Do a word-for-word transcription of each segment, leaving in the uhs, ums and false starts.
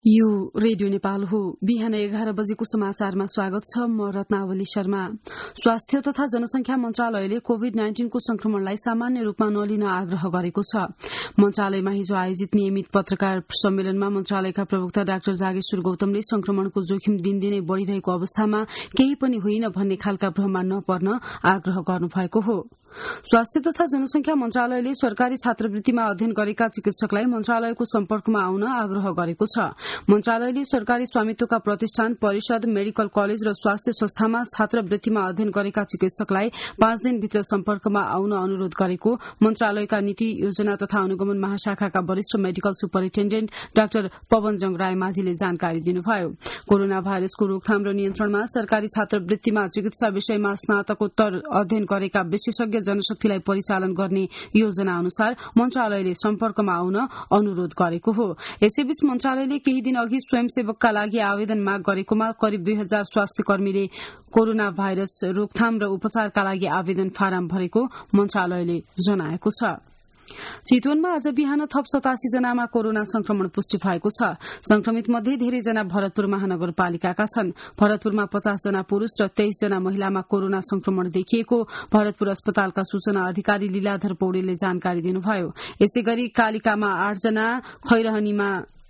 यो रेडियो नेपाल हो। बिहान एघार बजेको समाचारमा स्वागत छ। म रत्नावली शर्मा। स्वास्थ्य तथा जनसंख्या मन्त्रालयले कोविड नाइन्टीनको संक्रमणलाई सामान्य रूपमा नलिन आग्रह गरेको छ। मन्त्रालयमा हिजो आयोजित नियमित पत्रकार सम्मेलनमा मन्त्रालयका प्रवक्ता डाक्टर जागेश्वर गौतमले संक्रमणको जोखिम दिनदिनै बढ़िरहेको अवस्थामा केही पनि होइन भन्ने खालका भ्रममा नपर्न आग्रह गर्नुभएको हो। स्वास्थ्य तथा जनसंख्या मन्त्रालयले सरकारी छात्रवृत्तिमा अध्ययन गरेका चिकित्सकलाई मन्त्रालयको सम्पर्कमा आउन आग्रह गरेको छ। मन्त्रालयले सरकारी स्वामित्वका प्रतिष्ठान, परिषद, मेडिकल कलेज र स्वास्थ्य संस्थामा छात्रवृत्तिमा अध्ययन गरेका चिकित्सकलाई पाँच दिनभित्र सम्पर्कमा आउन अनुरोध गरेको मन्त्रालयका नीति योजना तथा अनुगमन महाशाखाका वरिष्ठ मेडिकल सुपरिन्टेण्डेन्ट डाक्टर पवनजङ रायमाझीले जानकारी दिनुभयो। कोरोना भाइरसको रोकथाम र नियन्त्रणमा सरकारी छात्रवृत्तिमा चिकित्सा विषयमा स्नातकोत्तर अध्ययन गरेका विशेषज्ञ जनशक्तिलाई परिचालन गर्ने योजना अनुसार मन्त्रालयले सम्पर्कमा आउन अनुरोध गरेको हो। यसैबीच मन्त्रालयले केही दिन अघि स्वयंसेवकका लागि आवेदन माग गरेकोमा करिब दुई हजार स्वास्थ्य कर्मीले कोरोना भाइरस रोकथाम र उपचारका लागि आवेदन फारम भरेको मन्त्रालयले जनाएको छ। चितवनमा आज बिहान थप सतासी जनामा कोरोना संक्रमण पुष्टि भएको छ। संक्रमित मध्ये धेरैजना भरतपुर महानगरपालिकाका छन्। भरतपुरमा पचास जना पुरूष र तेइस जना महिलामा कोरोना संक्रमण देखिएको भरतपुर अस्पतालका सूचना अधिकारी लीलाधर पौडेलले जानकारी दिनुभयो। यसै गरी कालिकामा आठ जना, खैरहनीमा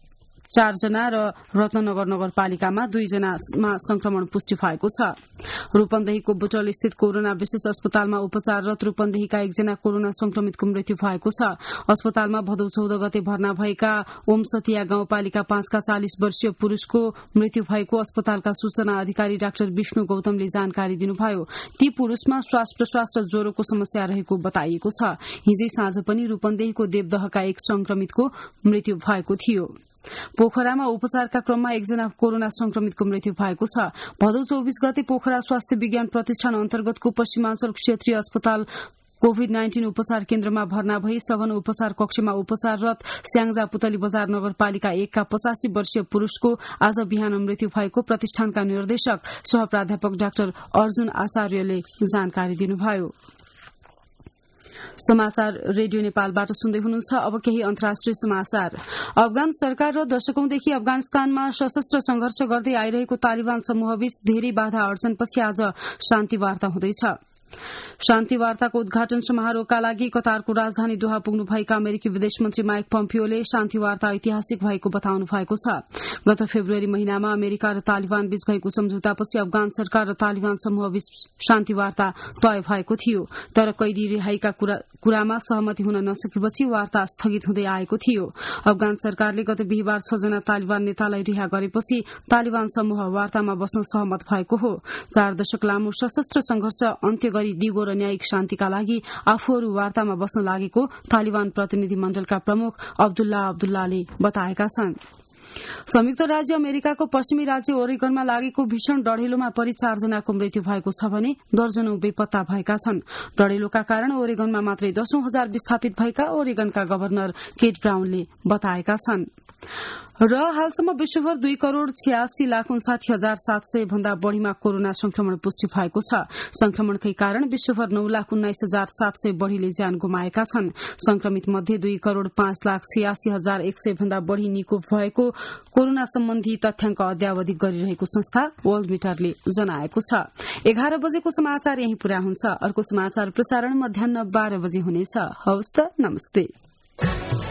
चार जना र रत्ननगर नगरपालिकामा दुई जनामा संक्रमण पुष्टि भएको छ। रूपन्देहीको बुटल स्थित कोरोना विशेष अस्पतालमा उपचाररत रूपन्देहीका एकजना कोरोना संक्रमितको मृत्यु भएको छ। अस्पतालमा भदौ चौध गते भर्ना भएका ओमसतिया गाउँपालिका पाँचका चालिस वर्षीय पुरूषको मृत्यु भएको अस्पतालका सूचना अधिकारी डाक्टर विष्णु गौतमले जानकारी दिनुभयो। ती पुरूषमा श्वास प्रश्वास र ज्वरोको समस्या रहेको बताइएको छ। हिजै साँझ पनि रूपन्देहीको देवदहका एक संक्रमितको मृत्यु भएको थियो। पोखरामा उपचारका क्रममा एकजना कोरोना संक्रमितको मृत्यु भएको छ। भदौ चौबिस गते पोखरा स्वास्थ्य विज्ञान प्रतिष्ठान अन्तर्गतको पश्चिमाञ्चल क्षेत्रीय अस्पताल कोविड नाइन्टीन उपचार केन्द्रमा भर्ना भई सघन उपचार कक्षमा उपचाररत स्याङ्जा पुतली बजार नगरपालिका एकका पचासी वर्षीय पुरूषको आज बिहान मृत्यु भएको प्रतिष्ठानका निर्देशक सह प्राध्यापक डाक्टर अर्जुन आचार्यले जानकारी दिनुभयो। समाचार रेडियो नेपालबाट सुन्दै हुनुहुन्छ। अब केही अन्तर्राष्ट्रिय समाचार। अफगान सरकार र दशकौंदेखि अफगानिस्तानमा सशस्त्र संघर्ष गर्दै आइरहेको तालिबान समूहबीच धेरै बाधा अड्चनपछि आज शान्ति वार्ता हुँदैछ। शान्ति वार्ताको उद्घाटन समारोहका लागि कतारको राजधानी दोहा पुग्नुभएका अमेरिकी विदेश मन्त्री माइक पम्पियोले शान्ति वार्ता ऐतिहासिक भएको बताउनु भएको छ। गत फेब्रुअरी महिनामा अमेरिका र तालिबान बीच भएको सम्झौतापछि अफगान सरकार र तालिबान समूहबीच शान्ति वार्ता तय भएको थियो। तर कैदी रिहाईका कुरामा सहमति हुन नसकेपछि वार्ता स्थगित हुँदै आएको थियो। अफगान सरकारले गत बिहिबार छ जना तालिबान नेतालाई रिहा गरेपछि तालिबान समूह वार्तामा बस्न सहमत भएको हो। चार दशक लामो सशस्त्र संघर्ष अन्त्य गरी दिगो र न्यायिक शान्तिका लागि आफूहरू वार्तामा बस्न लागेको तालिबान प्रतिनिधि मण्डलका प्रमुख अब्दुल्ला अब्दुल्लाले बताएका छन्। संयुक्त राज्य अमेरिकाको पश्चिमी राज्य ओरेगनमा लागेको भीषण डढेलोमा परि चारजनाको मृत्यु भएको छ भने दर्जनौं बेपत्ता भएका छन्। डढेलोका कारण ओरेगनमा मात्रै दशौं हजार विस्थापित भएका ओरेगनका गभर्नर केट ब्राउनले बताएका छन्। र हालसम्म विश्वभर दुई करोड़ छियासी लाख उन्साठी हजार सात सय भन्दा बढ़ीमा कोरोना संक्रमण पुष्टि भएको छ। संक्रमणकै कारण विश्वभर नौ लाख उन्नाइस हजार सात सय बढ़ीले ज्यान गुमाएका छन्। संक्रमित मध्ये दुई करोड़ पाँच लाख छियासी हजार एक सय भन्दा बढ़ी निको भएको कोरोना सम्बन्धी तथ्याङ्क अद्यावधि गरिरहेको संस्था वर्ल्ड मिटरले जनाएको छ। एघार बजेको समाचार यही पूरा हुन्छ। अर्को समाचार प्रसारण मध्याह बाह्र बजे हुनेछ। हवस् त, नमस्ते।